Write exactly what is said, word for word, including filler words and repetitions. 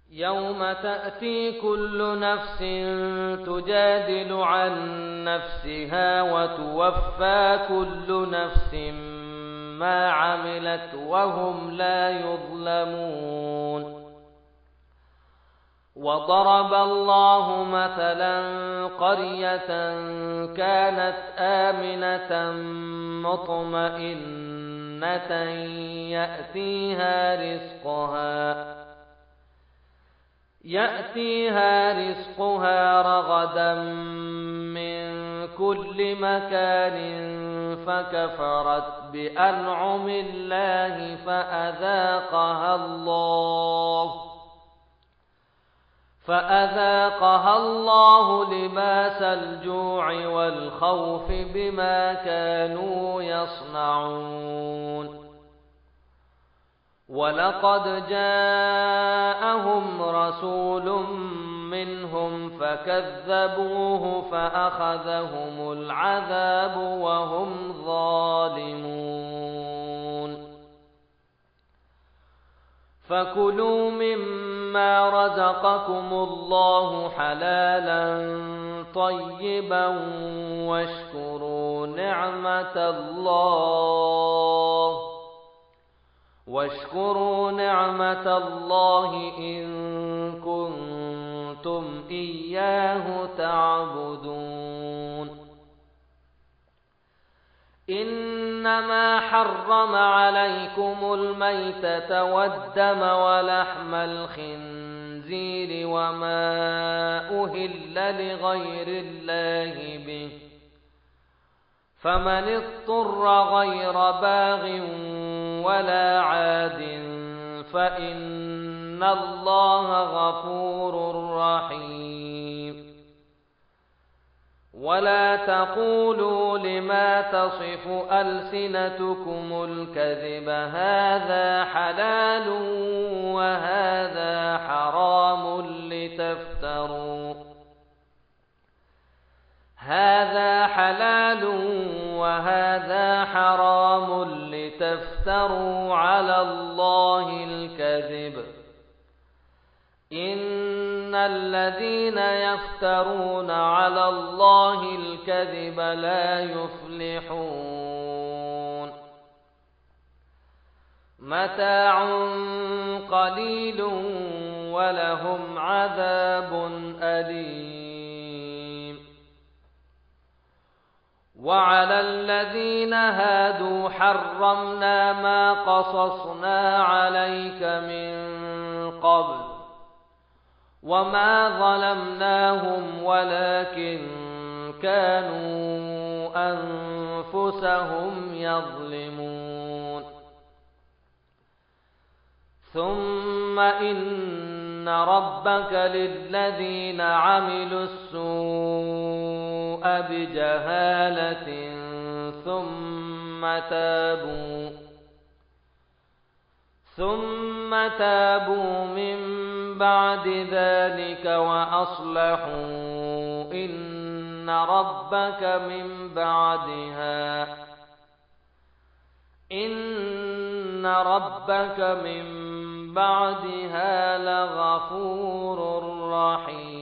يوم تأتي كل نفس تجادل عن نفسها وتوفى كل نفس ما عملت وهم لا يظلمون. وضرب الله مثلا قرية كانت آمنة مطمئنة يأتيها رزقها يأتيها رزقها رغدا من كل مكان فكفرت بأنعم الله فأذاقها الله فأذاقها الله لباس الجوع والخوف بما كانوا يصنعون. ولقد جاءهم رسول منهم فكذبوه فأخذهم العذاب وهم ظالمون. فكلوا مما رزقكم الله حلالا طيبا واشكروا نعمة الله واشكروا نعمة الله إن كنتم إياه تعبدون. إنما حرم عليكم الميتة والدم ولحم الخنزير وما أهل لغير الله به، فمن اضطر غير باغ ولا عاد فإن الله غفور رحيم. ولا تقولوا لما تصف ألسنتكم الكذب هذا حلال وهذا حرام لتفتروا هذا حلال وهذا حرام لتفتروا على الله الكذب. إن الذين يفترون على الله الكذب لا يفلحون. متاع قليل ولهم عذاب أليم. وعلى الذين هادوا حرمنا ما قصصنا عليك من قبل وما ظلمناهم ولكن كانوا أنفسهم يظلمون. ثم إن ربك للذين عملوا السوء بجهالة ثم تابوا ثم تابوا من بعد ذلك وأصلحوا إن ربك من بعدها إن ربك من بعدها لغفور رحيم.